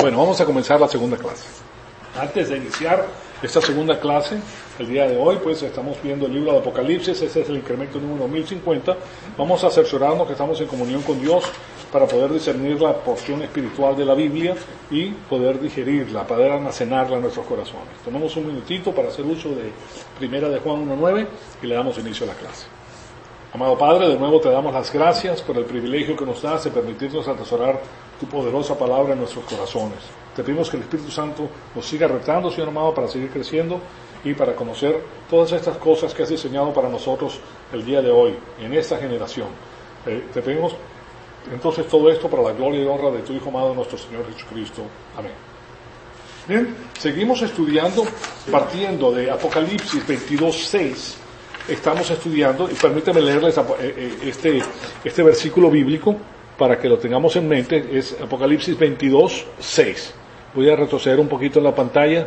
Bueno, vamos a comenzar la segunda clase. Antes de iniciar esta segunda clase, el día de hoy, pues estamos viendo el libro de Apocalipsis, ese es el incremento número 1050. Vamos a cerciorarnos que estamos en comunión con Dios para poder discernir la porción espiritual de la Biblia y poder digerirla, poder almacenarla en nuestros corazones. Tomamos un minutito para hacer uso de Primera de Juan 1:9 y le damos inicio a la clase. Amado Padre, de nuevo te damos las gracias por el privilegio que nos das de permitirnos atesorar tu poderosa palabra en nuestros corazones. Te pedimos que el Espíritu Santo nos siga retando, Señor amado, para seguir creciendo y para conocer todas estas cosas que has diseñado para nosotros el día de hoy, en esta generación. Te pedimos entonces todo esto para la gloria y honra de tu Hijo amado, nuestro Señor Jesucristo. Amén. Bien, seguimos estudiando, partiendo de Apocalipsis 22:6. Estamos estudiando, y permíteme leerles este versículo bíblico para que lo tengamos en mente. Es Apocalipsis 22:6. Voy a retroceder un poquito en la pantalla.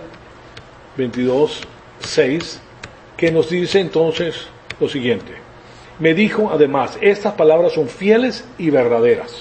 22:6, que nos dice entonces lo siguiente. Me dijo además, estas palabras son fieles y verdaderas.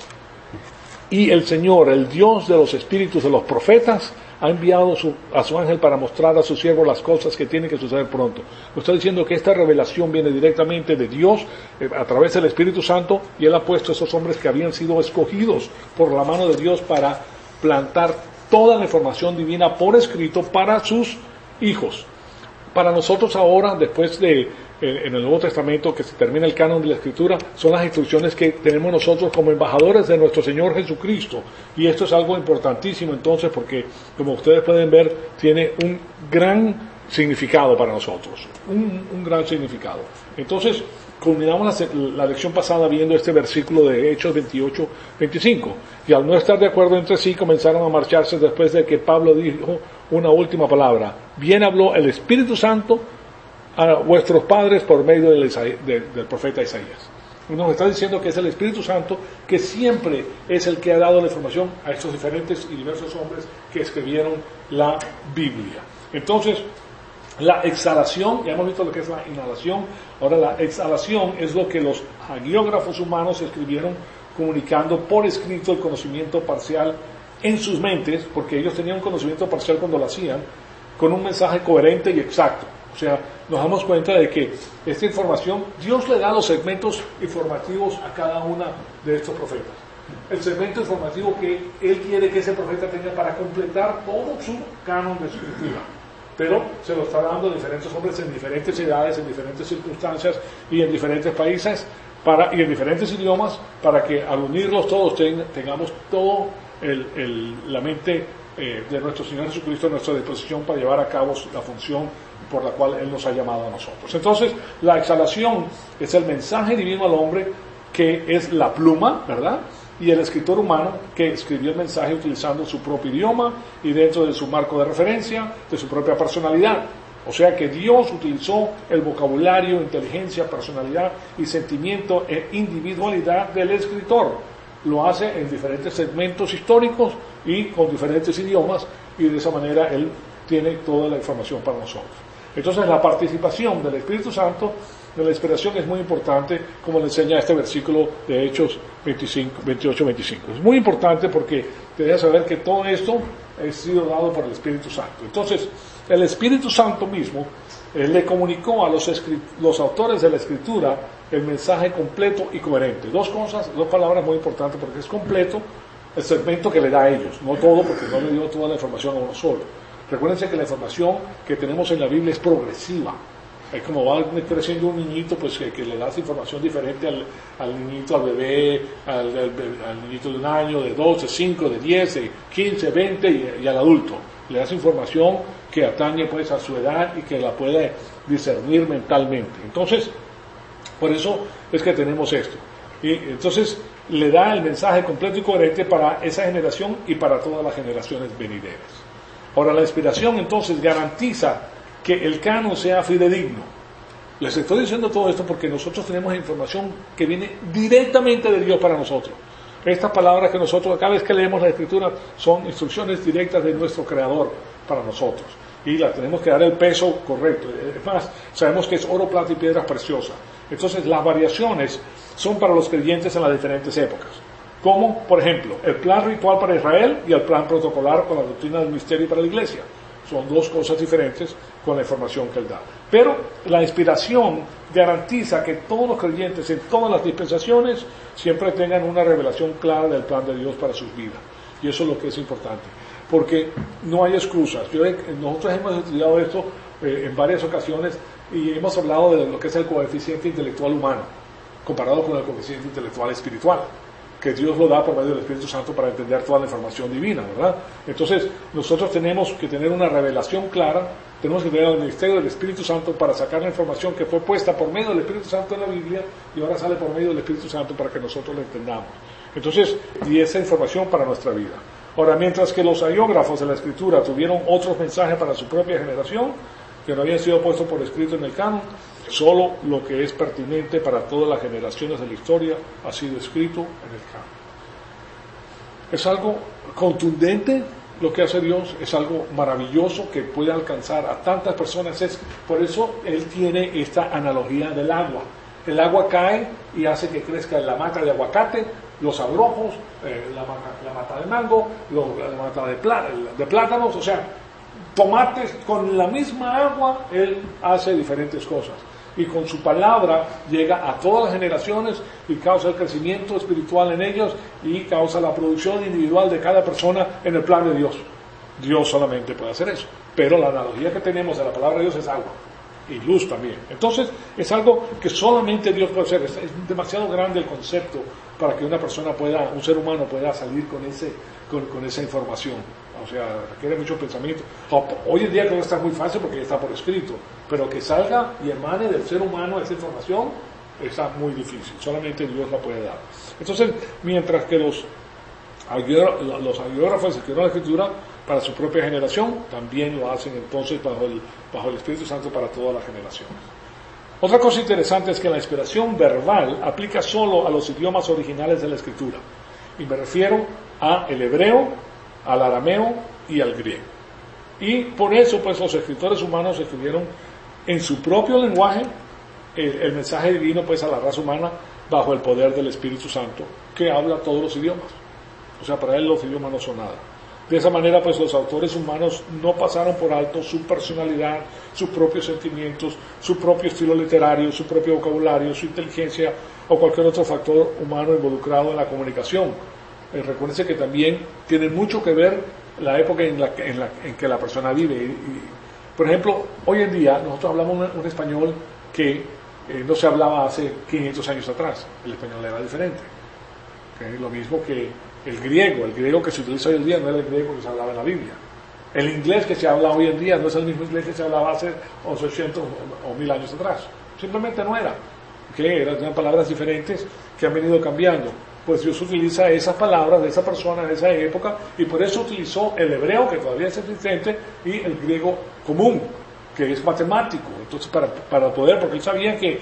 Y el Señor, el Dios de los espíritus de los profetas, ha enviado a su ángel para mostrar a su siervo las cosas que tienen que suceder pronto. Nos está diciendo que esta revelación viene directamente de Dios a través del Espíritu Santo, y Él ha puesto a esos hombres que habían sido escogidos por la mano de Dios para plantar toda la información divina por escrito para sus hijos. Para nosotros ahora, después de en el Nuevo Testamento, que se termina el canon de la Escritura, son las instrucciones que tenemos nosotros como embajadores de nuestro Señor Jesucristo. Y esto es algo importantísimo entonces, porque como ustedes pueden ver, tiene un gran significado para nosotros. Un gran significado. Entonces, culminamos la lección pasada viendo este versículo de Hechos 28-25. Y al no estar de acuerdo entre sí, comenzaron a marcharse después de que Pablo dijo una última palabra. Bien habló el Espíritu Santo a vuestros padres por medio del profeta Isaías. Y nos está diciendo que es el Espíritu Santo que siempre es el que ha dado la información a estos diferentes y diversos hombres que escribieron la Biblia. Entonces, la exhalación, ya hemos visto lo que es la inhalación, ahora la exhalación es lo que los hagiógrafos humanos escribieron, comunicando por escrito el conocimiento parcial en sus mentes, porque ellos tenían un conocimiento parcial cuando lo hacían, con un mensaje coherente y exacto. O sea, nos damos cuenta de que esta información, Dios le da los segmentos informativos a cada una de estos profetas. El segmento informativo que Él quiere que ese profeta tenga para completar todo su canon de escritura. Pero se lo está dando a diferentes hombres en diferentes edades, en diferentes circunstancias y en diferentes países y en diferentes idiomas, para que al unirlos todos tengamos todo la mente de nuestro Señor Jesucristo a nuestra disposición para llevar a cabo la función por la cual Él nos ha llamado a nosotros. Entonces, la exhalación es el mensaje divino al hombre, que es la pluma, ¿verdad? Y el escritor humano que escribió el mensaje utilizando su propio idioma y dentro de su marco de referencia, de su propia personalidad. O sea que Dios utilizó el vocabulario, inteligencia, personalidad y sentimiento e individualidad del escritor. Lo hace en diferentes segmentos históricos y con diferentes idiomas, y de esa manera Él tiene toda la información para nosotros. Entonces, la participación del Espíritu Santo de la inspiración es muy importante, como le enseña este versículo de Hechos 28-25. Es muy importante porque te deja saber que todo esto ha sido dado por el Espíritu Santo. Entonces, el Espíritu Santo mismo le comunicó a los autores de la Escritura el mensaje completo y coherente. Dos palabras muy importantes, porque es completo el segmento que le da a ellos, no todo, porque no le dio toda la información a uno solo. Recuérdense que la información que tenemos en la Biblia es progresiva. Es como va creciendo un niñito, pues que le das información diferente al niñito, al bebé, al niñito de 1 año, de 2, de 5, de 10, de 15, 20 y al adulto. Le das información que atañe pues a su edad y que la puede discernir mentalmente. Entonces, por eso es que tenemos esto. Y entonces le da el mensaje completo y coherente para esa generación y para todas las generaciones venideras. Ahora, la inspiración entonces garantiza que el canon sea fidedigno. Les estoy diciendo todo esto porque nosotros tenemos información que viene directamente de Dios para nosotros. Estas palabras que nosotros, cada vez que leemos la Escritura, son instrucciones directas de nuestro Creador para nosotros. Y la tenemos que dar el peso correcto. Es más, sabemos que es oro, plata y piedras preciosas. Entonces, las variaciones son para los creyentes en las diferentes épocas. como, por ejemplo, el plan ritual para Israel y el plan protocolar con la doctrina del misterio para la iglesia. Son dos cosas diferentes con la información que él da. Pero la inspiración garantiza que todos los creyentes en todas las dispensaciones siempre tengan una revelación clara del plan de Dios para sus vidas. Y eso es lo que es importante. Porque no hay excusas. Nosotros hemos estudiado esto en varias ocasiones y hemos hablado de lo que es el coeficiente intelectual humano, comparado con el coeficiente intelectual espiritual, que Dios lo da por medio del Espíritu Santo para entender toda la información divina, ¿verdad? Entonces, nosotros tenemos que tener una revelación clara, tenemos que tener el ministerio del Espíritu Santo para sacar la información que fue puesta por medio del Espíritu Santo en la Biblia y ahora sale por medio del Espíritu Santo para que nosotros la entendamos. Entonces, y esa información para nuestra vida. Ahora, mientras que los agiógrafos de la Escritura tuvieron otros mensajes para su propia generación, que no habían sido puestos por escrito en el canon, solo lo que es pertinente para todas las generaciones de la historia ha sido escrito en el canon. Es algo contundente lo que hace Dios, es algo maravilloso que puede alcanzar a tantas personas. Por eso Él tiene esta analogía del agua. El agua cae y hace que crezca la mata de aguacate, los abrojos, la mata de mango, la mata de plátanos, o sea, tomates. Con la misma agua Él hace diferentes cosas. Y con su palabra llega a todas las generaciones y causa el crecimiento espiritual en ellos y causa la producción individual de cada persona en el plan de Dios. Dios solamente puede hacer eso. Pero la analogía que tenemos de la palabra de Dios es agua y luz también. Entonces es algo que solamente Dios puede hacer. Es demasiado grande el concepto para que una persona un ser humano pueda salir con esa información. O sea, requiere mucho pensamiento. Hoy en día creo que está muy fácil porque ya está por escrito, pero que salga y emane del ser humano esa información está muy difícil. Solamente Dios la puede dar. Entonces, mientras que los agiógrafos escribieron la Escritura para su propia generación, también lo hacen entonces bajo el Espíritu Santo para todas las generaciones. Otra cosa interesante es que la inspiración verbal aplica solo a los idiomas originales de la Escritura. Y me refiero al hebreo, al arameo y al griego. Y por eso, pues, los escritores humanos escribieron en su propio lenguaje el mensaje divino, pues, a la raza humana bajo el poder del Espíritu Santo, que habla todos los idiomas. O sea, para él los idiomas no son nada. De esa manera, pues, los autores humanos no pasaron por alto su personalidad, sus propios sentimientos, su propio estilo literario, su propio vocabulario, su inteligencia o cualquier otro factor humano involucrado en la comunicación. Recuérdense que también tiene mucho que ver la época en que la persona vive. Por ejemplo, hoy en día nosotros hablamos un español que no se hablaba hace 500 años atrás. El español era diferente. Lo mismo que el griego que se utiliza hoy en día no era el griego que se hablaba en la Biblia. El inglés que se habla hoy en día no es el mismo inglés que se hablaba hace 800 o 1000 años atrás. Simplemente no era. Eran palabras diferentes que han venido cambiando. Pues Dios utiliza esas palabras de esa persona en esa época y por eso utilizó el hebreo, que todavía es existente, y el griego común, que es matemático. Entonces, para poder, porque él sabía que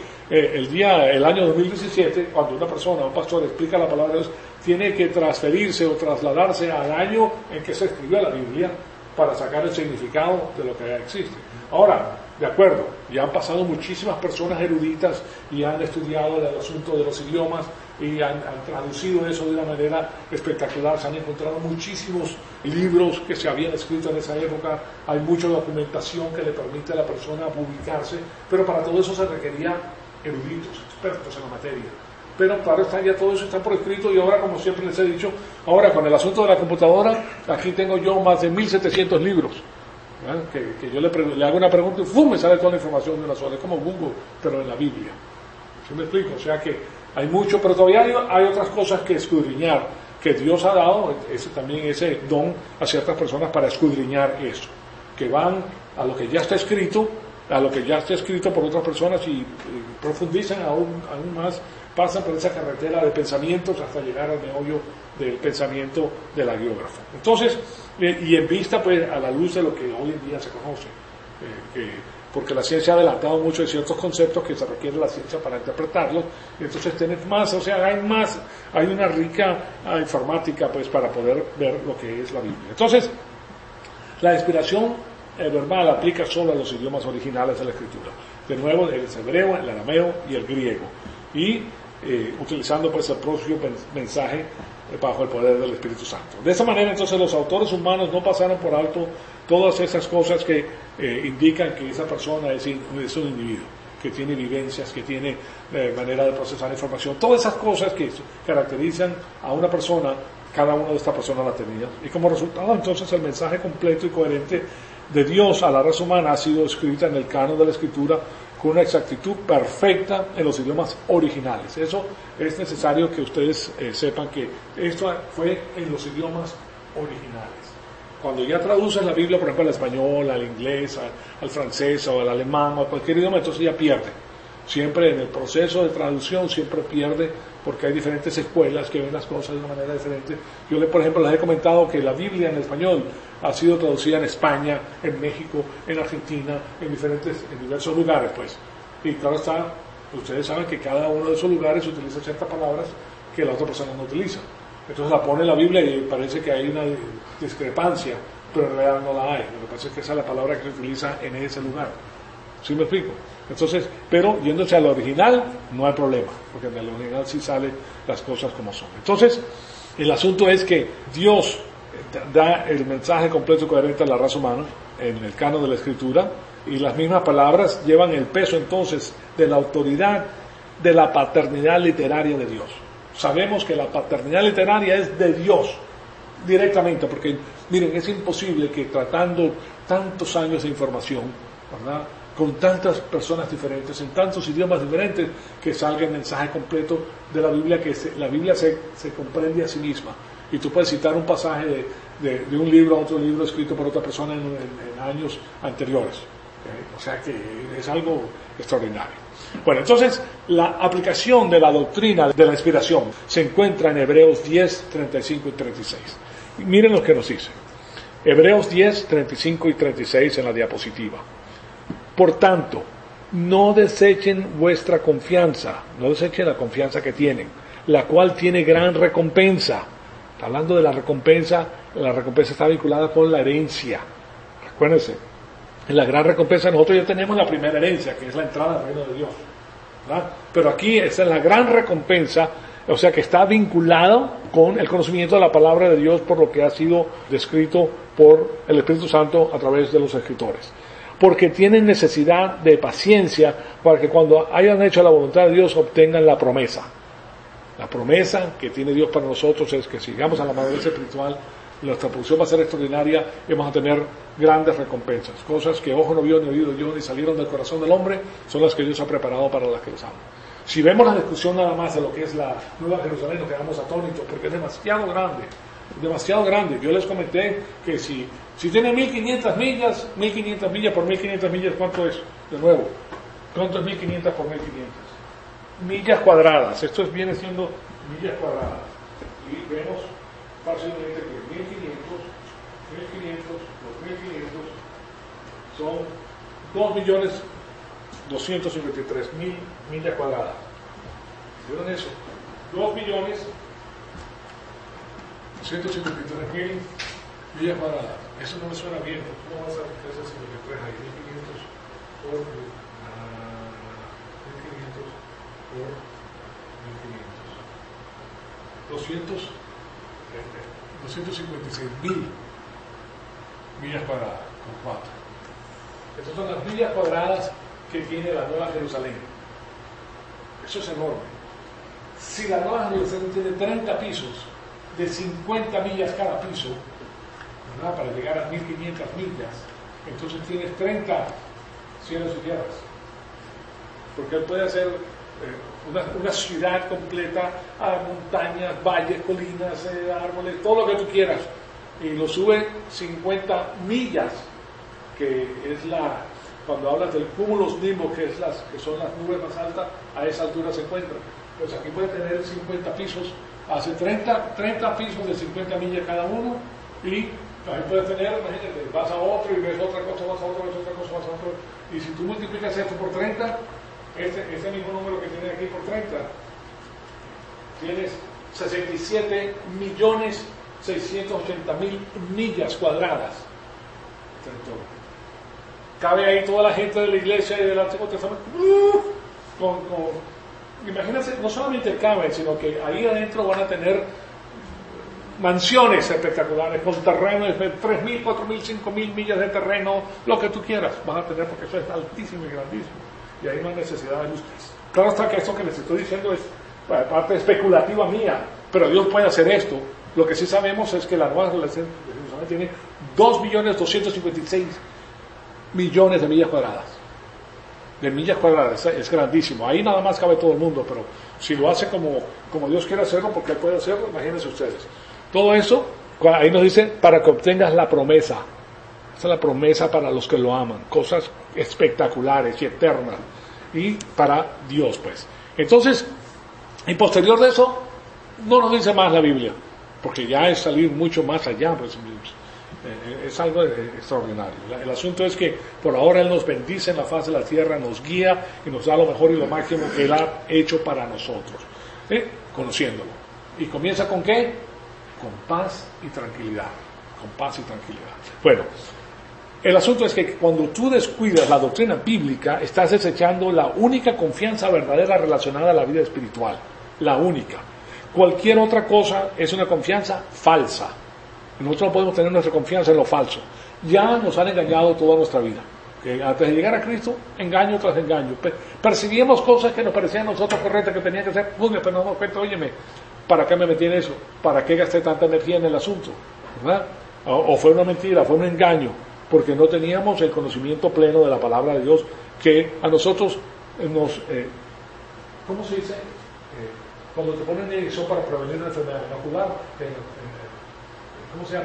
el año 2017, cuando una persona, un pastor, explica la palabra de Dios, tiene que transferirse o trasladarse al año en que se escribió la Biblia para sacar el significado de lo que ya existe. Ahora, de acuerdo, ya han pasado muchísimas personas eruditas y han estudiado el asunto de los idiomas y han traducido eso de una manera espectacular. Se han encontrado muchísimos libros que se habían escrito en esa época, hay mucha documentación que le permite a la persona publicarse, pero para todo eso se requería eruditos, expertos en la materia. Pero claro, ya todo eso está por escrito y ahora, como siempre les he dicho, ahora con el asunto de la computadora, aquí tengo yo más de 1700 libros. Que yo le hago una pregunta y ¡fum! Me sale toda la información de una sola, es como Google, pero en la Biblia. ¿Sí me explico? O sea que hay mucho, pero todavía hay otras cosas que escudriñar, que Dios ha dado también ese don a ciertas personas para escudriñar eso, que van a lo que ya está escrito, por otras personas y profundizan aún más, pasan por esa carretera de pensamientos hasta llegar al meollo del pensamiento del agiógrafo. Entonces, y en vista, pues, a la luz de lo que hoy en día se conoce, porque la ciencia ha adelantado mucho de ciertos conceptos que se requiere la ciencia para interpretarlos, entonces tenés más, o sea, hay una rica informática, pues, para poder ver lo que es la Biblia. Entonces, la inspiración verbal aplica solo a los idiomas originales de la Escritura. De nuevo, el hebreo, el arameo y el griego. Y utilizando, pues, el propio mensaje bajo el poder del Espíritu Santo. De esa manera, entonces, los autores humanos no pasaron por alto todas esas cosas que indican que esa persona es un individuo, que tiene vivencias, que tiene manera de procesar información. Todas esas cosas que caracterizan a una persona, cada una de estas personas la tenía. Y como resultado, entonces, el mensaje completo y coherente de Dios a la raza humana ha sido escrita en el canon de la Escritura con una exactitud perfecta en los idiomas originales. Eso es necesario que ustedes sepan que esto fue en los idiomas originales. Cuando ya traduces la Biblia, por ejemplo, al español, al inglés, al francés o al alemán o a cualquier idioma, entonces ya pierde. Siempre en el proceso de traducción siempre pierde porque hay diferentes escuelas que ven las cosas de una manera diferente. Yo, por ejemplo, les he comentado que la Biblia en español ha sido traducida en España, en México, en Argentina, en diversos lugares, pues. Y claro está, ustedes saben que cada uno de esos lugares utiliza ciertas palabras que la otra persona no utiliza. Entonces la pone en la Biblia y parece que hay una discrepancia, pero en realidad no la hay. Lo que pasa es que esa es la palabra que se utiliza en ese lugar. ¿Sí me explico? Entonces, pero yéndose al original, no hay problema, porque en el original sí salen las cosas como son. Entonces, el asunto es que Dios da el mensaje completo y coherente a la raza humana en el canon de la Escritura, y las mismas palabras llevan el peso entonces de la autoridad de la paternidad literaria de Dios. Sabemos que la paternidad literaria es de Dios directamente, porque miren, es imposible que tratando tantos años de información, ¿verdad?, con tantas personas diferentes, en tantos idiomas diferentes, que salga el mensaje completo de la Biblia, que la Biblia se comprende a sí misma. Y tú puedes citar un pasaje de un libro a otro libro escrito por otra persona en años anteriores. O sea que es algo extraordinario. Bueno, entonces, la aplicación de la doctrina de la inspiración se encuentra en Hebreos 10, 35 y 36. Y miren lo que nos dice. Hebreos 10, 35 y 36 en la diapositiva. Por tanto, no desechen vuestra confianza, no desechen la confianza que tienen, la cual tiene gran recompensa. Está hablando de la recompensa está vinculada con la herencia. Acuérdense, en la gran recompensa nosotros ya tenemos la primera herencia, que es la entrada al reino de Dios, ¿verdad? Pero aquí esta es la gran recompensa, o sea que está vinculado con el conocimiento de la palabra de Dios por lo que ha sido descrito por el Espíritu Santo a través de los escritores. Porque tienen necesidad de paciencia para que cuando hayan hecho la voluntad de Dios obtengan la promesa. La promesa que tiene Dios para nosotros es que si llegamos a la madurez espiritual, nuestra producción va a ser extraordinaria y vamos a tener grandes recompensas. Cosas que ojo no vio, ni oído yo, ni salieron del corazón del hombre, son las que Dios ha preparado para las que los aman. Si vemos la discusión nada más de lo que es la Nueva Jerusalén, nos quedamos atónitos porque es demasiado grande. Demasiado grande. Yo les comenté que si tiene 1500 millas por 1500 millas, ¿cuánto es? De nuevo, ¿cuánto es 1500 por 1500? Millas cuadradas. Esto viene siendo millas cuadradas. Y vemos fácilmente que 1500 por 1500 son 2.253.000 millas cuadradas. ¿Vieron eso? 2.253.000 millas cuadradas. Eso no me suena bien. ¿Cómo vas a hacer ese 53 ahí? 1.500 por 1.500 por 1.500. 256.000 millas cuadradas con 4. Estas son las millas cuadradas que tiene la Nueva Jerusalén. Eso es enorme. Si la Nueva Jerusalén tiene 30 pisos, de 50 millas cada piso, ¿verdad?, para llegar a 1500 millas, entonces tienes 30 cielos y tierras. Porque él puede hacer una ciudad completa a montañas, valles, colinas, árboles, todo lo que tú quieras, y lo sube 50 millas, que es cuando hablas del cúmulos nimbus, que son las nubes más altas, a esa altura se encuentran. Pues aquí puede tener 50 pisos, hace 30 pisos de 50 millas cada uno, y ahí puedes tener, imagínate, vas a otro y ves otra cosa, vas a otro, ves otra cosa, vas a otro, y si tú multiplicas esto por 30, este mismo número que tienes aquí por 30, tienes 67.680.000 millas cuadradas. Cabe ahí toda la gente de la iglesia y del Antiguo Testamento. Imagínense, no solamente cabe, sino que ahí adentro van a tener mansiones espectaculares, con terrenos de 3.000, 4.000, 5.000 millas de terreno, lo que tú quieras, vas a tener porque eso es altísimo y grandísimo. Y hay una necesidad de luz. Claro está que esto que les estoy diciendo es parte especulativa mía, pero Dios puede hacer esto. Lo que sí sabemos es que la Nueva Jerusalén tiene 2.256.000.000 de millas cuadradas. De millas cuadradas, es grandísimo. Ahí nada más cabe todo el mundo, pero si lo hace como Dios quiere hacerlo, porque Él puede hacerlo, imagínense ustedes. Todo eso, ahí nos dice, para que obtengas la promesa. Esa es la promesa para los que lo aman. Cosas espectaculares y eternas. Y para Dios, pues. Entonces, y posterior de eso, no nos dice más la Biblia, porque ya es salir mucho más allá, pues es algo extraordinario. El asunto es que por ahora Él nos bendice en la faz de la tierra, nos guía y nos da lo mejor y lo máximo que Él ha hecho para nosotros, conociéndolo. ¿Y comienza con qué? Con paz y tranquilidad. Con paz y tranquilidad. Bueno, el asunto es que cuando tú descuidas la doctrina bíblica, estás desechando la única confianza verdadera relacionada a la vida espiritual. La única. Cualquier otra cosa es una confianza falsa. Nosotros no podemos tener nuestra confianza en lo falso. Ya nos han engañado toda nuestra vida. Antes de llegar a Cristo, engaño tras engaño. Percibíamos cosas que nos parecían a nosotros correctas, que tenían que ser, pero nos damos cuenta, óyeme, ¿para qué me metí en eso? ¿Para qué gasté tanta energía en el asunto? ¿Verdad? O fue una mentira, fue un engaño, porque no teníamos el conocimiento pleno de la palabra de Dios, que a nosotros nos... ¿cómo se dice? Cuando te ponen eso para prevenir una enfermedad inocular, ¿cómo se llama?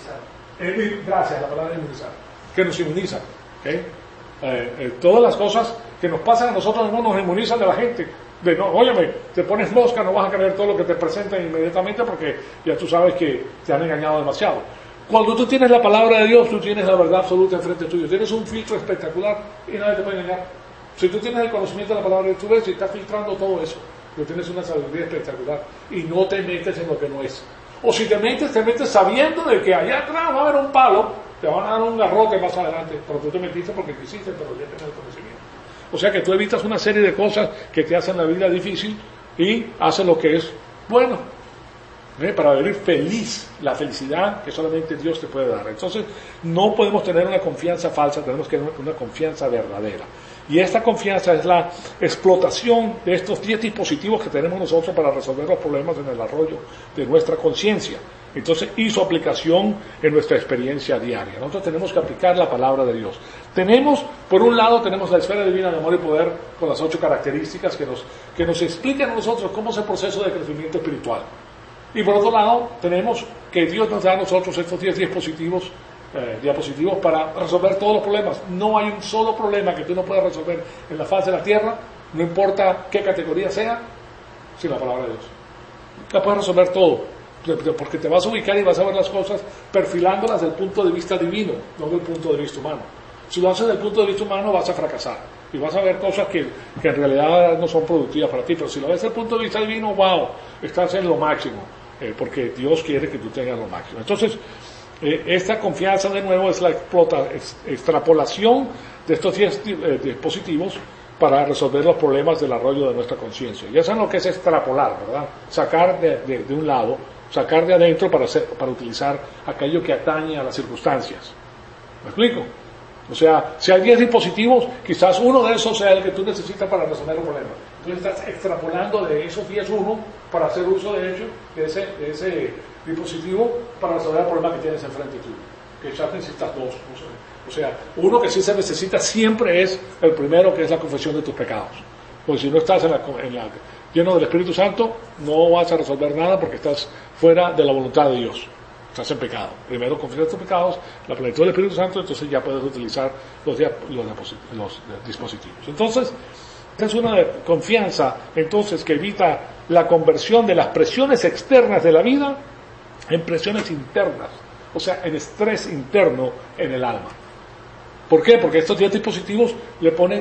Gracias, la palabra inmunizar, que nos inmuniza. ¿Okay? Todas las cosas que nos pasan a nosotros mismos nos inmunizan de la gente. De no, óyeme, te pones mosca, no vas a creer todo lo que te presentan inmediatamente porque ya tú sabes que te han engañado demasiado. Cuando tú tienes la palabra de Dios, tú tienes la verdad absoluta enfrente tuyo. Tienes un filtro espectacular y nadie te puede engañar. Si tú tienes el conocimiento de la palabra de Dios, tú ves y estás filtrando todo eso. Tú tienes una sabiduría espectacular y no te metes en lo que no es. O si te metes sabiendo de que allá atrás va a haber un palo, te van a dar un garrote más adelante, pero tú te metiste porque quisiste, pero ya tienes el conocimiento. O sea que tú evitas una serie de cosas que te hacen la vida difícil y haces lo que es bueno, para vivir feliz, la felicidad que solamente Dios te puede dar. Entonces no podemos tener una confianza falsa, tenemos que tener una confianza verdadera. Y esta confianza es la explotación de estos 10 dispositivos que tenemos nosotros para resolver los problemas en el desarrollo de nuestra conciencia. Entonces, y su aplicación en nuestra experiencia diaria. Nosotros tenemos que aplicar la palabra de Dios. Por un lado, tenemos la esfera divina de amor y poder con las 8 características que nos explican a nosotros cómo es el proceso de crecimiento espiritual. Y por otro lado, tenemos que Dios nos da a nosotros estos 10 diapositivos para resolver todos los problemas. No hay un solo problema que tú no puedas resolver en la faz de la tierra, no importa qué categoría sea, sin la palabra de Dios. La puedes resolver todo, porque te vas a ubicar y vas a ver las cosas perfilándolas desde el punto de vista divino, no desde el punto de vista humano. Si lo haces desde el punto de vista humano, vas a fracasar y vas a ver cosas que en realidad no son productivas para ti, pero si lo ves desde el punto de vista divino, wow, estás en lo máximo, porque Dios quiere que tú tengas lo máximo. Entonces, esta confianza de nuevo es la extrapolación de estos 10 dispositivos para resolver los problemas del arroyo de nuestra conciencia. Ya saben lo que es extrapolar, ¿verdad? Sacar de un lado, sacar de adentro para utilizar aquello que atañe a las circunstancias. ¿Me explico? O sea, si hay 10 dispositivos, quizás uno de esos sea el que tú necesitas para resolver un problema. Entonces estás extrapolando de esos 10 uno para hacer uso de ello, de ese dispositivo para resolver el problema que tienes enfrente tuyo. Que ya necesitas 2. O sea, uno que sí se necesita siempre es el primero, que es la confesión de tus pecados. Porque si no estás lleno del Espíritu Santo, no vas a resolver nada porque estás fuera de la voluntad de Dios. Estás en pecado. Primero confiesas tus pecados, la plenitud del Espíritu Santo, entonces ya puedes utilizar los dispositivos. Entonces, es una confianza entonces que evita la conversión de las presiones externas de la vida en presiones internas, o sea, en estrés interno en el alma. ¿Por qué? Porque estos 10 dispositivos le ponen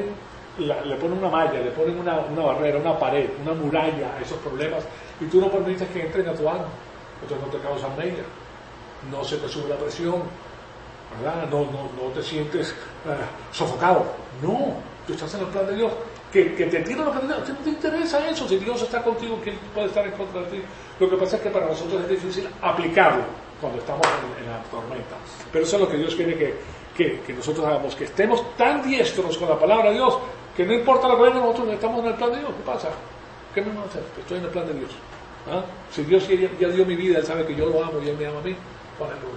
una malla, le ponen una barrera, una pared, una muralla a esos problemas, y tú no permites que entren a tu alma, entonces no te causan mella, no se te sube la presión, ¿verdad? No te sientes sofocado. No, tú estás en el plan de Dios que te tiran los candidatos. ¿No te interesa eso? Si Dios está contigo, ¿quién puede estar en contra de ti? Lo que pasa es que para nosotros es difícil aplicarlo cuando estamos en la tormenta. Pero eso es lo que Dios quiere que nosotros hagamos, que estemos tan diestros con la palabra de Dios, que no importa lo que venga, nosotros estamos en el plan de Dios. ¿Qué pasa? ¿Qué me van a hacer? Estoy en el plan de Dios. ¿Ah? Si Dios ya dio mi vida, Él sabe que yo lo amo y Él me ama a mí, ¿cuál es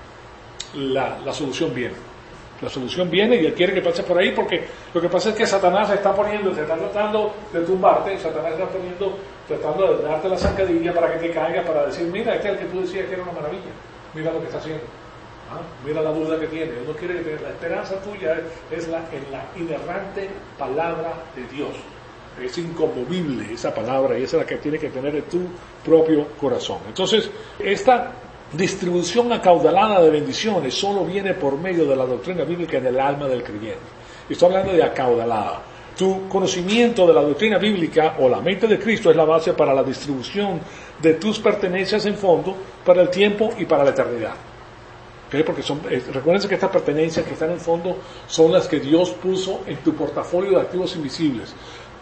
el problema? La solución viene. La solución viene y Él quiere que pases por ahí, porque lo que pasa es que Satanás se está tratando de tumbarte, Satanás está tratando de darte la zancadilla para que te caigas, para decir, mira, este es el que tú decías que era una maravilla, mira lo que está haciendo. Mira la duda que tiene. Él no quiere que la esperanza tuya es en la inerrante palabra de Dios. Es inconmovible esa palabra y esa es la que tiene que tener en tu propio corazón. Entonces, esta distribución acaudalada de bendiciones solo viene por medio de la doctrina bíblica en el alma del creyente. Estoy hablando de acaudalada. Tu conocimiento de la doctrina bíblica o la mente de Cristo es la base para la distribución de tus pertenencias en fondo para el tiempo y para la eternidad. ¿Okay? Porque recuerden que estas pertenencias que están en fondo son las que Dios puso en tu portafolio de activos invisibles.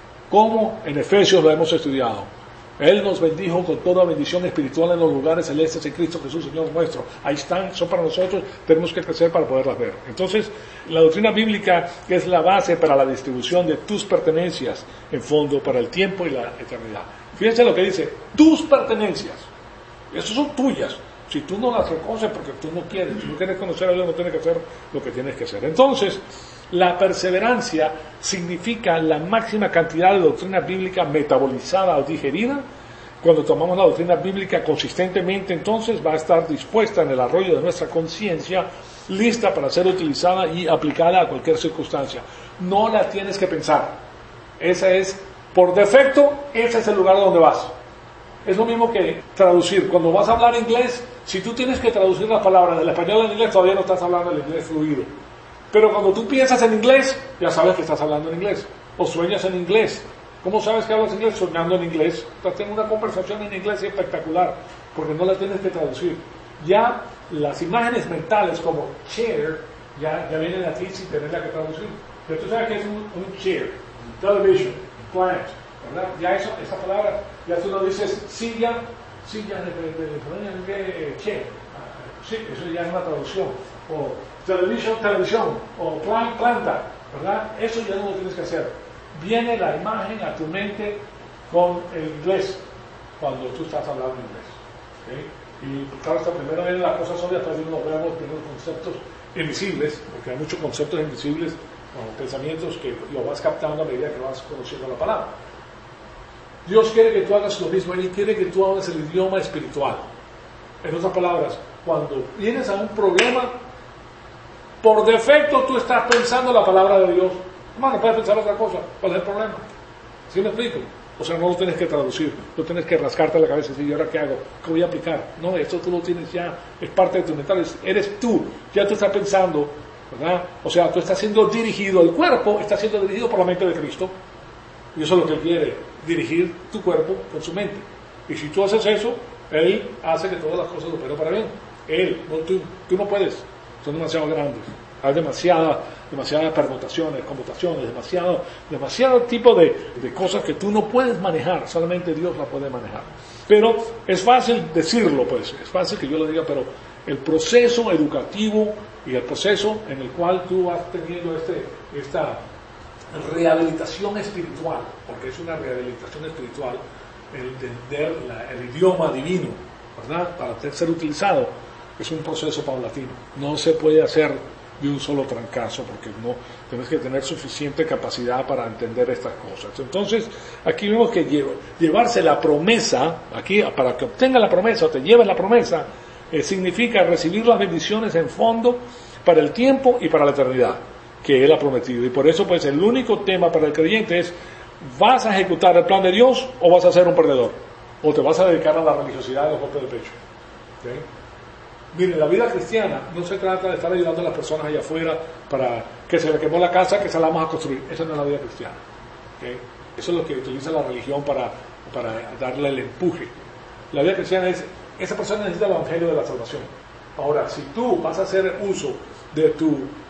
Como en Efesios lo hemos estudiado. Él nos bendijo con toda bendición espiritual en los lugares celestes en Cristo Jesús, Señor nuestro. Ahí están, son para nosotros, tenemos que crecer para poderlas ver. Entonces, la doctrina bíblica es la base para la distribución de tus pertenencias en fondo para el tiempo y la eternidad. Fíjense lo que dice, tus pertenencias. Esas son tuyas. Si tú no las reconoces porque tú no quieres, si no quieres conocer a Dios, no tienes que hacer lo que tienes que hacer. Entonces, la perseverancia significa la máxima cantidad de doctrina bíblica metabolizada o digerida. Cuando tomamos la doctrina bíblica consistentemente, entonces va a estar dispuesta en el arroyo de nuestra conciencia, lista para ser utilizada y aplicada a cualquier circunstancia. No la tienes que pensar. Esa es, por defecto, ese es el lugar donde vas. Es lo mismo que traducir. Cuando vas a hablar inglés, si tú tienes que traducir las palabras del español al inglés, todavía no estás hablando el inglés fluido. Pero cuando tú piensas en inglés, ya sabes que estás hablando en inglés. O sueñas en inglés. ¿Cómo sabes que hablas inglés? Soñando en inglés. Estás teniendo una conversación en inglés espectacular, porque no la tienes que traducir. Ya las imágenes mentales como chair, ya vienen aquí sin tenerla que traducir. Pero tú sabes que es un chair, television, plant, ¿verdad? Ya esa palabra, ya tú no dices silla de chair. Sí, eso ya es una traducción. O televisión, o planta, ¿verdad? Eso ya no lo tienes que hacer. Viene la imagen a tu mente con el inglés, cuando tú estás hablando inglés. ¿Okay? Y claro, hasta primero vienen las cosas obvias, después nos vemos primero conceptos invisibles, porque hay muchos conceptos invisibles, o pensamientos que lo vas captando a medida que vas conociendo la palabra. Dios quiere que tú hagas lo mismo, Él quiere que tú hables el idioma espiritual. En otras palabras, cuando vienes a un problema, por defecto tú estás pensando la palabra de Dios. No puedes pensar otra cosa. ¿Cuál es el problema? ¿Sí me explico? O sea, no lo tienes que traducir, no tienes que rascarte la cabeza y decir, ¿y ahora qué hago? ¿Qué voy a aplicar? No, esto tú lo tienes ya, es parte de tu mental, eres tú, ya tú estás pensando, ¿verdad? O sea, tú estás siendo dirigido, el cuerpo está siendo dirigido por la mente de Cristo, y eso es lo que Él quiere, dirigir tu cuerpo con su mente. Y si tú haces eso, Él hace que todas las cosas operen para bien. Él, no tú no puedes, son demasiado grandes. Hay demasiadas permutaciones, conmutaciones, demasiado tipo de cosas que tú no puedes manejar, solamente Dios la puede manejar. Pero es fácil decirlo, pues, es fácil que yo lo diga, pero el proceso educativo y el proceso en el cual tú vas teniendo esta rehabilitación espiritual, porque es una rehabilitación espiritual, el entender el idioma divino, ¿verdad? Para ser utilizado, es un proceso paulatino. No se puede hacer de un solo trancazo, porque no tienes que tener suficiente capacidad para entender estas cosas. Entonces, aquí vemos que llevarse la promesa, aquí para que obtenga la promesa o te lleves la promesa, significa recibir las bendiciones en fondo para el tiempo y para la eternidad que Él ha prometido. Y por eso, pues, el único tema para el creyente es: ¿vas a ejecutar el plan de Dios o vas a ser un perdedor? ¿O te vas a dedicar a la religiosidad de los golpes de pecho? ¿Okay? Miren, la vida cristiana no se trata de estar ayudando a las personas allá afuera para que se le quemó la casa, que se la vamos a construir. Esa no es la vida cristiana. ¿Okay? Eso es lo que utiliza la religión para darle el empuje. La vida cristiana es, esa persona necesita el evangelio de la salvación. Ahora, si tú vas a hacer uso de tu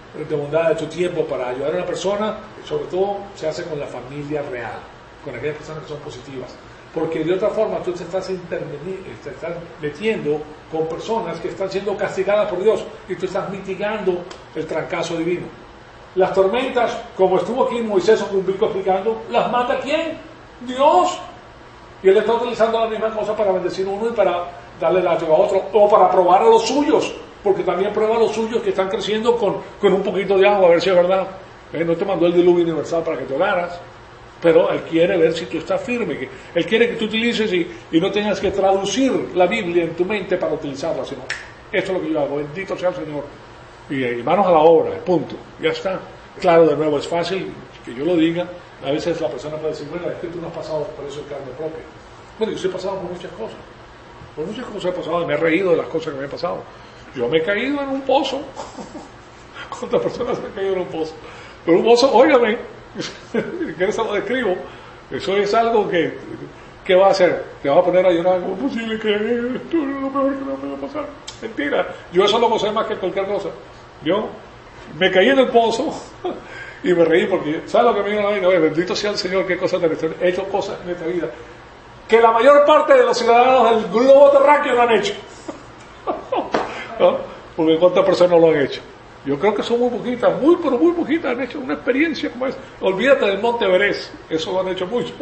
de bondad de tu tiempo para ayudar a una persona, sobre todo se hace con la familia real, con aquellas personas que son positivas. Porque de otra forma tú te estás metiendo con personas que están siendo castigadas por Dios y tú estás mitigando el trancazo divino. Las tormentas, como estuvo aquí Moisés un bico explicando, ¿las mata quién? Dios. Y él está utilizando la misma cosa para bendecir a uno y para darle látigo a otro, o para probar a los suyos, porque también prueba a los suyos que están creciendo con un poquito de agua, a ver si es verdad. No te mandó el diluvio universal para que te ahogaras, pero Él quiere ver si tú estás firme, que Él quiere que tú utilices y no tengas que traducir la Biblia en tu mente para utilizarla, sino esto es lo que yo hago, bendito sea el Señor, y manos a la obra, punto, ya está. Claro, de nuevo, es fácil que yo lo diga, a veces la persona puede decir, bueno, es que tú no has pasado por eso en carne propia. Bueno, yo sí he pasado por muchas cosas he pasado, y me he reído de las cosas que me han pasado. Yo me he caído en un pozo. ¿Cuántas personas se han caído en un pozo? Pero un pozo, óigame, que se lo describo, eso es algo que ¿qué va a hacer? Te va a poner a llorar, ¿cómo es posible que esto es lo peor que no me va a pasar? Mentira, yo eso lo gocé más que cualquier cosa. Yo me caí en el pozo y me reí porque, ¿sabes lo que me vino a la vida? Bendito sea el Señor, qué cosas he hecho cosas en esta vida que la mayor parte de los ciudadanos del globo terráqueo no han hecho. ¿No? Porque cuántas personas lo han hecho. Yo creo que son muy poquitas, pero muy poquitas han hecho una experiencia como esa. Olvídate del Monte Everest, eso lo han hecho mucho.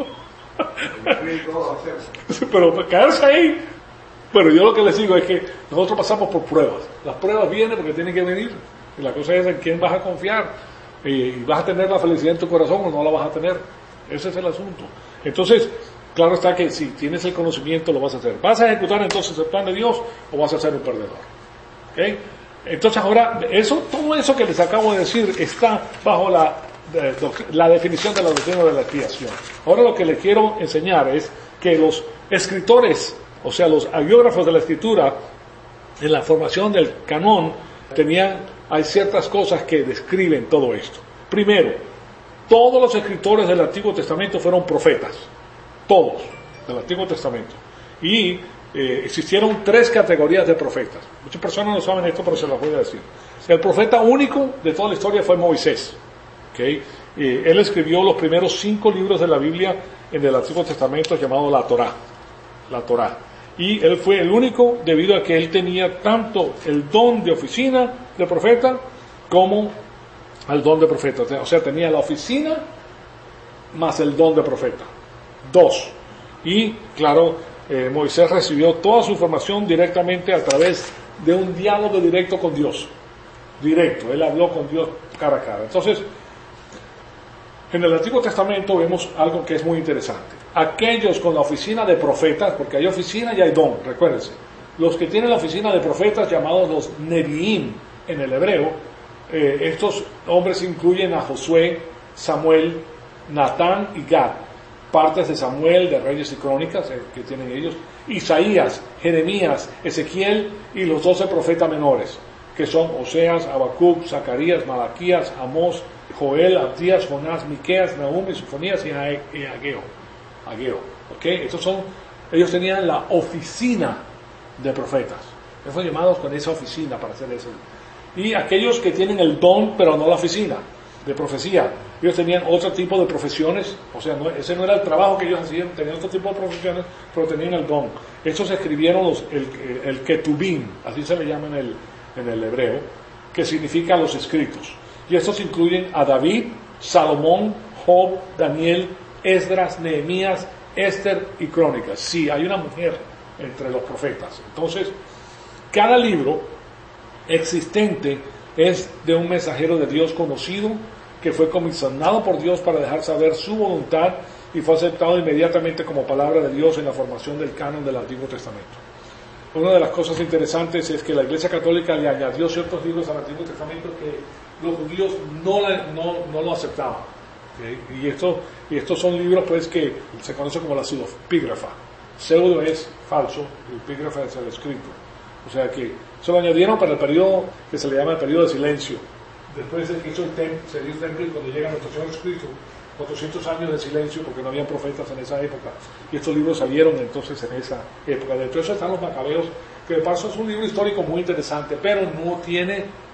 Pero caerse ahí. Pero yo lo que les digo es que nosotros pasamos por pruebas. Las pruebas vienen porque tienen que venir. Y la cosa es en quién vas a confiar. Y vas a tener la felicidad en tu corazón o no la vas a tener. Ese es el asunto. Entonces, claro está que si tienes el conocimiento lo vas a hacer. ¿Vas a ejecutar entonces el plan de Dios o vas a ser un perdedor? ¿Okay? Entonces ahora, todo eso que les acabo de decir está bajo la definición de la doctrina de la expiación. Ahora lo que les quiero enseñar es que los escritores, o sea, los hagiógrafos de la escritura, en la formación del canón, hay ciertas cosas que describen todo esto. Primero, todos los escritores del Antiguo Testamento fueron profetas. Todos, del Antiguo Testamento. Y existieron 3 categorías de profetas. Muchas personas no saben esto, pero se los voy a decir. El profeta único de toda la historia fue Moisés. ¿Okay? Él escribió los primeros 5 libros de la Biblia en el Antiguo Testamento, llamado la Torá. La Torá. Y él fue el único debido a que él tenía tanto el don de oficina de profeta como el don de profeta. O sea, tenía la oficina más el don de profeta. 2. Y claro, Moisés recibió toda su información directamente a través de un diálogo directo con Dios. Directo, él habló con Dios cara a cara. Entonces, en el Antiguo Testamento vemos algo que es muy interesante. Aquellos con la oficina de profetas, porque hay oficina y hay don, recuérdense. Los que tienen la oficina de profetas, llamados los Nevi'im en el hebreo, estos hombres incluyen a Josué, Samuel, Natán y Gad. Partes de Samuel, de Reyes y Crónicas que tienen ellos, Isaías, Jeremías, Ezequiel y los 12 profetas menores, que son Oseas, Habacuc, Zacarías, Malaquías, Amós, Joel, Abdías, Jonás, Miqueas, Nahum, Sofonías y Ageo. ¿Okay? Ellos tenían la oficina de profetas. Ellos fueron llamados con esa oficina para hacer eso. Y aquellos que tienen el don, pero no la oficina de profecía. Ellos tenían otro tipo de profesiones, o sea, ese no era el trabajo que ellos hacían, tenían otro tipo de profesiones, pero tenían el don. Estos escribieron el Ketubim, así se le llama en el hebreo, que significa los escritos. Y estos incluyen a David, Salomón, Job, Daniel, Esdras, Nehemías, Esther y Crónicas. Sí, hay una mujer entre los profetas. Entonces, cada libro existente es de un mensajero de Dios conocido que fue comisionado por Dios para dejar saber su voluntad y fue aceptado inmediatamente como palabra de Dios en la formación del canon del Antiguo Testamento. Una de las cosas interesantes es que la Iglesia Católica le añadió ciertos libros al Antiguo Testamento que los judíos no lo aceptaban. ¿Okay? Y estos son libros pues que se conocen como la pseudopígrafa. Pseudo es falso, el epígrafa es el escrito. O sea que se lo añadieron para el periodo que se le llama el periodo de silencio. Después de que hizo el templo y cuando llega nuestro Señor Jesucristo, 400 años de silencio porque no habían profetas en esa época. Y estos libros salieron entonces en esa época. Dentro de eso están los Macabeos, que de paso es un libro histórico muy interesante, pero no tiene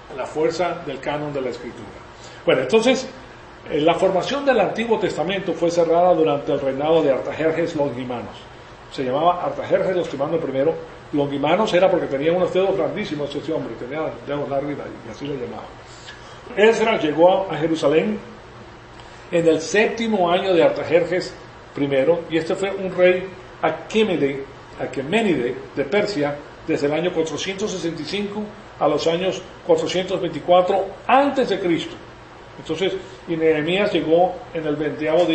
la fuerza del canon de la Escritura. Bueno, entonces, la formación del Antiguo Testamento fue cerrada durante el reinado de Artajerjes Longimanos. Se llamaba Artajerjes Longimanos I. Longimanos era porque tenía unos dedos grandísimos ese hombre, tenía dedos largos y así le llamaban. Esdras llegó a Jerusalén en el 7º año de Artajerjes I, y este fue un rey Aqueménide de Persia, desde el año 465 a los años 424 antes de Cristo. Entonces, y Nehemías llegó en el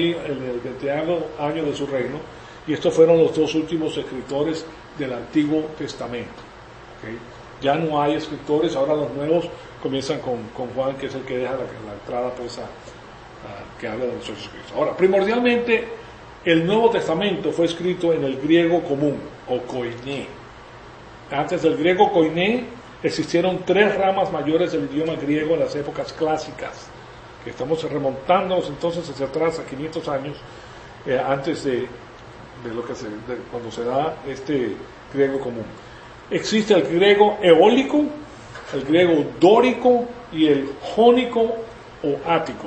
20º año de su reino, y estos fueron los dos últimos escritores del Antiguo Testamento. ¿Okay? Ya no hay escritores, ahora los nuevos comienzan con Juan, que es el que deja la entrada pues que habla de los hechos de Cristo. Ahora, primordialmente, el Nuevo Testamento fue escrito en el griego común, o koiné. Antes del griego koiné existieron 3 ramas mayores del idioma griego en las épocas clásicas, que estamos remontándonos entonces hacia atrás a 500 años antes de cuando se da este griego común. Existe el griego eólico, el griego dórico y el jónico o ático.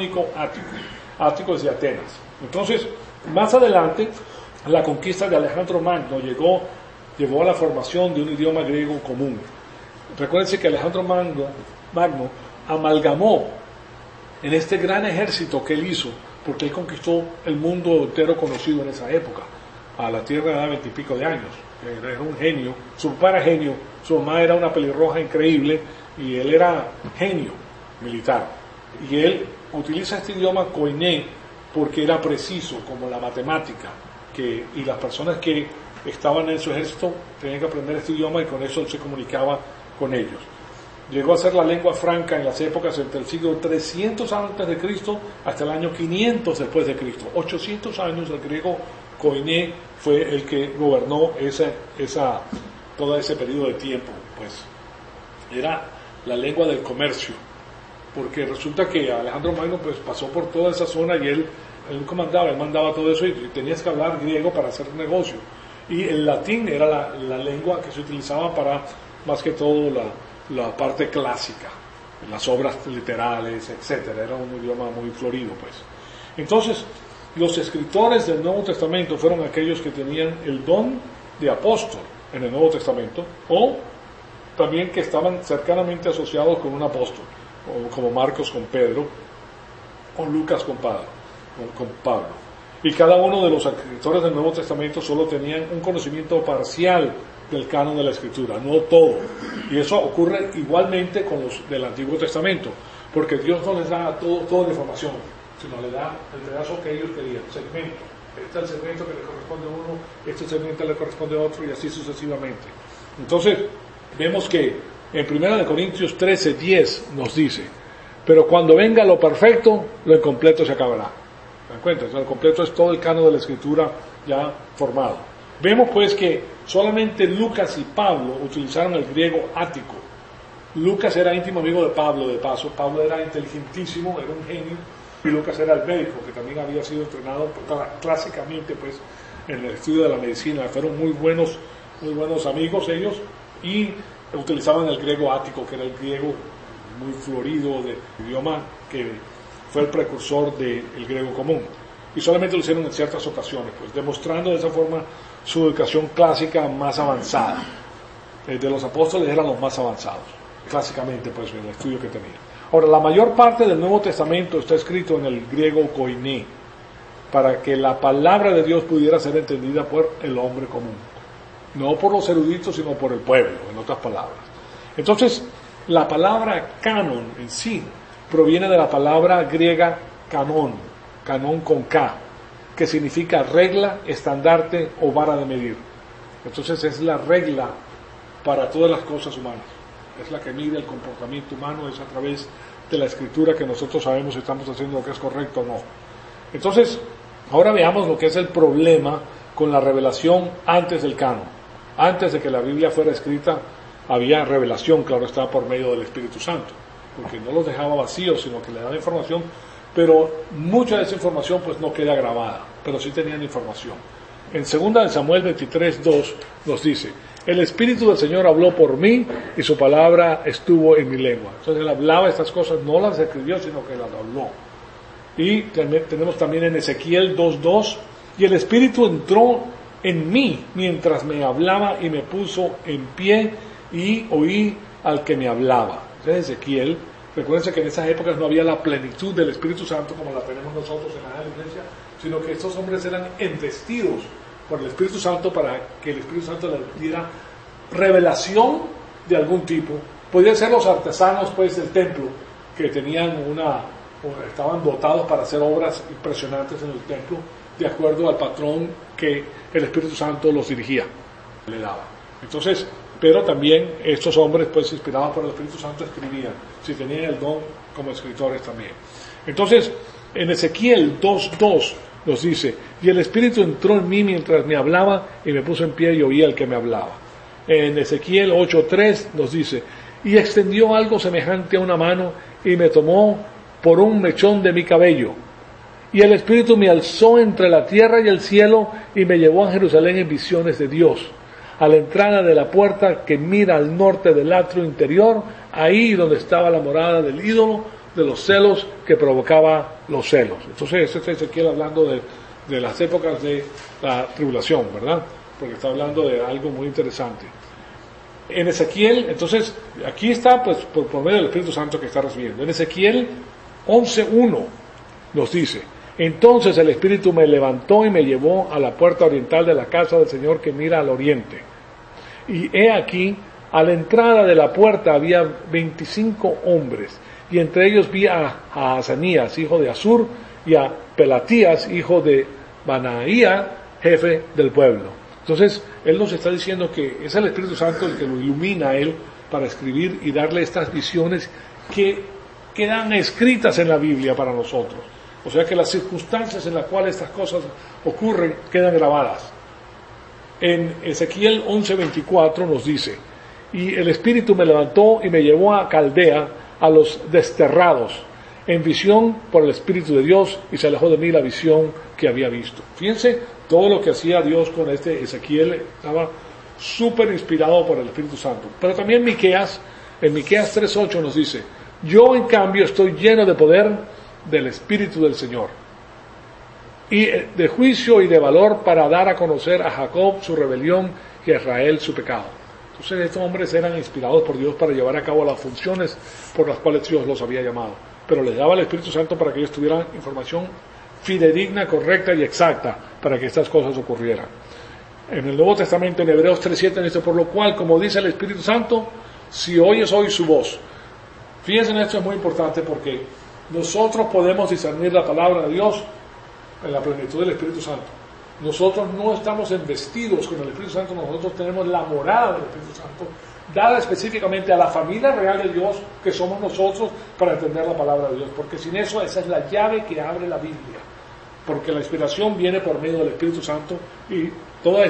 Ático es de Atenas. Entonces, más adelante, la conquista de Alejandro Magno llevó a la formación de un idioma griego común. Recuérdense que Alejandro Magno amalgamó en este gran ejército que él hizo, porque él conquistó el mundo entero conocido en esa época, a la tierra de 20 y pico de años. Era un genio, su papá era genio, su mamá era una pelirroja increíble, y él era genio militar. Y él utiliza este idioma koiné porque era preciso, como la matemática, y las personas que estaban en su ejército tenían que aprender este idioma, y con eso él se comunicaba con ellos. Llegó a ser la lengua franca en las épocas entre el siglo 300 antes de Cristo hasta el año 500 después de Cristo. 800 años el griego koiné fue el que gobernó todo ese periodo de tiempo. Pues era la lengua del comercio, porque resulta que Alejandro Magno pues pasó por toda esa zona y él mandaba todo eso, y tenías que hablar griego para hacer negocio. Y el latín era la lengua que se utilizaba para, más que todo, la parte clásica, las obras literales, etcétera. Era un idioma muy florido, pues. Entonces, los escritores del Nuevo Testamento fueron aquellos que tenían el don de apóstol en el Nuevo Testamento, o también que estaban cercanamente asociados con un apóstol, como Marcos con Pedro, o Lucas con Pablo. Y cada uno de los escritores del Nuevo Testamento solo tenían un conocimiento parcial del canon de la Escritura, no todo. Y eso ocurre igualmente con los del Antiguo Testamento, porque Dios no les da toda la información, sino le da el pedazo que ellos querían, segmento. Este es el segmento que le corresponde a uno, este segmento le corresponde a otro, y así sucesivamente. Entonces, vemos que en 1 Corintios 13:10 nos dice: pero cuando venga lo perfecto, lo incompleto se acabará. ¿Se dan cuenta? Entonces, el completo es todo el canon de la Escritura ya formado. Vemos pues que solamente Lucas y Pablo utilizaron el griego ático. Lucas era íntimo amigo de Pablo, de paso. Pablo era inteligentísimo, era un genio, y Lucas era el médico, que también había sido entrenado clásicamente pues en el estudio de la medicina. Fueron muy buenos amigos ellos, y utilizaban el griego ático, que era el griego muy florido, de idioma que fue el precursor del griego común. Y solamente lo hicieron en ciertas ocasiones, pues demostrando de esa forma su educación clásica más avanzada. De los apóstoles eran los más avanzados, clásicamente, pues en el estudio que tenían. Ahora, la mayor parte del Nuevo Testamento está escrito en el griego koiné, para que la palabra de Dios pudiera ser entendida por el hombre común. No por los eruditos, sino por el pueblo, en otras palabras. Entonces, la palabra canon en sí proviene de la palabra griega canon con K, que significa regla, estandarte o vara de medir. Entonces es la regla para todas las cosas humanas. Es la que mide el comportamiento humano, es a través de la Escritura que nosotros sabemos si estamos haciendo lo que es correcto o no. Entonces, ahora veamos lo que es el problema con la revelación antes del canon. Antes de que la Biblia fuera escrita, había revelación, claro está, por medio del Espíritu Santo, porque no los dejaba vacíos, sino que le daba información, pero mucha de esa información pues no queda grabada, pero sí tenían información. En 2 Samuel 23:2 nos dice: el Espíritu del Señor habló por mí y su palabra estuvo en mi lengua. Entonces él hablaba estas cosas, no las escribió, sino que las habló. Y tenemos también en Ezequiel 2:2, y el Espíritu entró en mí mientras me hablaba y me puso en pie y oí al que me hablaba. Entonces Ezequiel, recuérdense que en esas épocas no había la plenitud del Espíritu Santo como la tenemos nosotros en la iglesia, sino que estos hombres eran investidos por el Espíritu Santo para que el Espíritu Santo les diera revelación de algún tipo. Podían ser los artesanos pues del templo, que tenían estaban dotados para hacer obras impresionantes en el templo, de acuerdo al patrón que el Espíritu Santo los dirigía, le daba. Entonces, pero también estos hombres, pues inspirados por el Espíritu Santo, escribían, si tenían el don como escritores también. Entonces, en Ezequiel 2:2 nos dice, y el Espíritu entró en mí mientras me hablaba y me puso en pie y oía al que me hablaba. En Ezequiel 8:3 nos dice, y extendió algo semejante a una mano y me tomó por un mechón de mi cabello. Y el Espíritu me alzó entre la tierra y el cielo y me llevó a Jerusalén en visiones de Dios, a la entrada de la puerta que mira al norte del atrio interior, ahí donde estaba la morada del ídolo, de los celos que provocaba los celos. Entonces, este es Ezequiel hablando de las épocas de la tribulación, ¿verdad? Porque está hablando de algo muy interesante. En Ezequiel, entonces, aquí está, pues, por medio del Espíritu Santo que está recibiendo. En Ezequiel 11:1 nos dice, entonces el Espíritu me levantó y me llevó a la puerta oriental de la casa del Señor que mira al oriente. Y he aquí, a la entrada de la puerta había 25 hombres, y entre ellos vi a Azanías, hijo de Azur, y a Pelatías, hijo de Banaía, jefe del pueblo. Entonces, él nos está diciendo que es el Espíritu Santo el que lo ilumina a él para escribir y darle estas visiones que quedan escritas en la Biblia para nosotros. O sea que las circunstancias en las cuales estas cosas ocurren quedan grabadas. En Ezequiel 11:24 nos dice, y el Espíritu me levantó y me llevó a Caldea, a los desterrados, en visión por el Espíritu de Dios, y se alejó de mí la visión que había visto. Fíjense todo lo que hacía Dios con este Ezequiel, estaba súper inspirado por el Espíritu Santo. Pero también en Miqueas 3:8 nos dice, yo en cambio estoy lleno de poder del Espíritu del Señor, y de juicio y de valor para dar a conocer a Jacob su rebelión y a Israel su pecado. Entonces estos hombres eran inspirados por Dios para llevar a cabo las funciones por las cuales Dios los había llamado, pero les daba el Espíritu Santo para que ellos tuvieran información fidedigna, correcta y exacta para que estas cosas ocurrieran. En el Nuevo Testamento, en Hebreos 3:7 dice, por lo cual, como dice el Espíritu Santo, si oyes hoy su voz. Fíjense en esto, es muy importante porque nosotros podemos discernir la palabra de Dios en la plenitud del Espíritu Santo. Nosotros no estamos investidos con el Espíritu Santo, nosotros tenemos la morada del Espíritu Santo, dada específicamente a la familia real de Dios, que somos nosotros, para entender la palabra de Dios, porque sin eso esa es la llave que abre la Biblia, porque la inspiración viene por medio del Espíritu Santo, y toda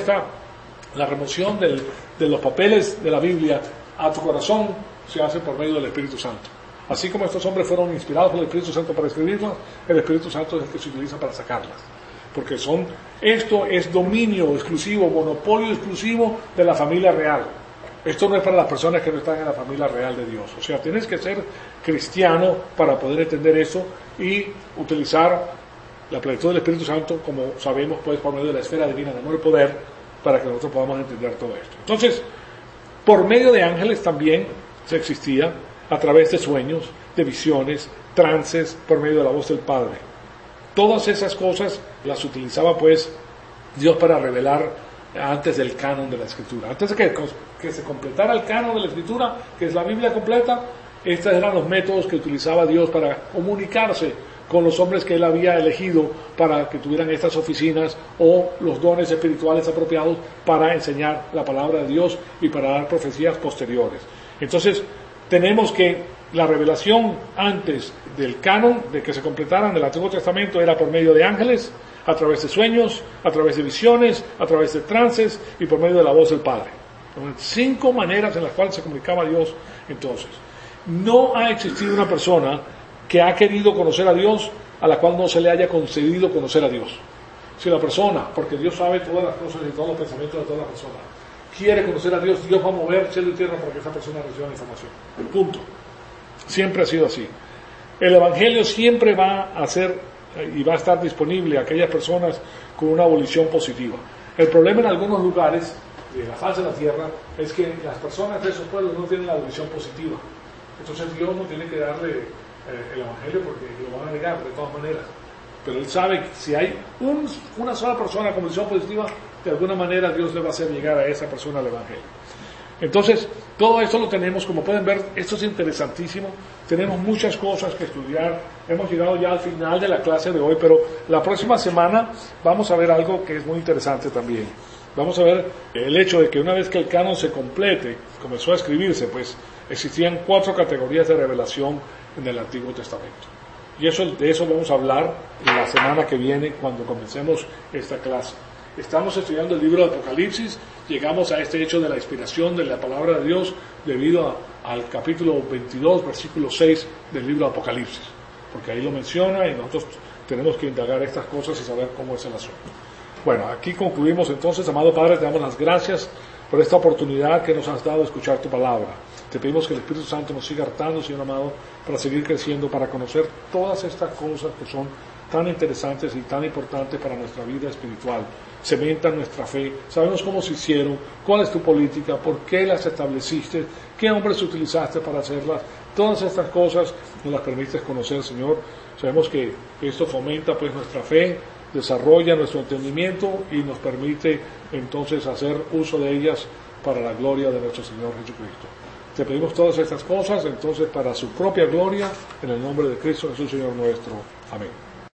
la remoción de los papeles de la Biblia a tu corazón se hace por medio del Espíritu Santo. Así como estos hombres fueron inspirados por el Espíritu Santo para escribirlas, el Espíritu Santo es el que se utiliza para sacarlas. Porque esto es dominio exclusivo, monopolio exclusivo de la familia real. Esto no es para las personas que no están en la familia real de Dios. O sea, tienes que ser cristiano para poder entender eso y utilizar la plenitud del Espíritu Santo, como sabemos, pues, por medio de la esfera divina de amor y poder, para que nosotros podamos entender todo esto. Entonces, por medio de ángeles también se existía, a través de sueños, de visiones, trances, por medio de la voz del Padre. Todas esas cosas las utilizaba pues Dios para revelar antes del canon de la Escritura. Antes de que se completara el canon de la Escritura, que es la Biblia completa, estos eran los métodos que utilizaba Dios para comunicarse con los hombres que Él había elegido para que tuvieran estas oficinas o los dones espirituales apropiados para enseñar la palabra de Dios y para dar profecías posteriores. Entonces, tenemos que la revelación antes del canon, de que se completaran del Antiguo Testamento, era por medio de ángeles, a través de sueños, a través de visiones, a través de trances y por medio de la voz del Padre. 5 maneras en las cuales se comunicaba Dios. Entonces, no ha existido una persona que ha querido conocer a Dios a la cual no se le haya concedido conocer a Dios. Si la persona, porque Dios sabe todas las cosas y todos los pensamientos de todas las personas, quiere conocer a Dios, Dios va a mover cielo y tierra para que esa persona reciba la información. Punto. Siempre ha sido así. El Evangelio siempre va a ser y va a estar disponible a aquellas personas con una abolición positiva. El problema en algunos lugares de la faz de la tierra es que las personas de esos pueblos no tienen la abolición positiva. Entonces Dios no tiene que darle el Evangelio porque lo van a negar de todas maneras. Pero Él sabe que si hay una sola persona con abolición positiva, de alguna manera Dios le va a hacer llegar a esa persona el Evangelio. Entonces, todo esto lo tenemos, como pueden ver, esto es interesantísimo, tenemos muchas cosas que estudiar, hemos llegado ya al final de la clase de hoy, pero la próxima semana vamos a ver algo que es muy interesante también. Vamos a ver el hecho de que una vez que el canon se complete, comenzó a escribirse, pues existían 4 categorías de revelación en el Antiguo Testamento. Y de eso vamos a hablar la semana que viene cuando comencemos esta clase. Estamos estudiando el libro de Apocalipsis, llegamos a este hecho de la inspiración de la palabra de Dios debido al capítulo 22, versículo 6 del libro de Apocalipsis, porque ahí lo menciona y nosotros tenemos que indagar estas cosas y saber cómo es el asunto. Bueno, aquí concluimos entonces. Amado Padre, te damos las gracias por esta oportunidad que nos has dado de escuchar tu palabra. Te pedimos que el Espíritu Santo nos siga hartando, Señor amado, para seguir creciendo, para conocer todas estas cosas que son tan interesantes y tan importantes para nuestra vida espiritual. Cementan nuestra fe, sabemos cómo se hicieron, cuál es tu política, por qué las estableciste, qué hombres utilizaste para hacerlas. Todas estas cosas nos las permites conocer, Señor. Sabemos que esto fomenta pues nuestra fe, desarrolla nuestro entendimiento y nos permite entonces hacer uso de ellas para la gloria de nuestro Señor Jesucristo. Te pedimos todas estas cosas entonces para su propia gloria, en el nombre de Cristo Jesús, Señor nuestro. Amén.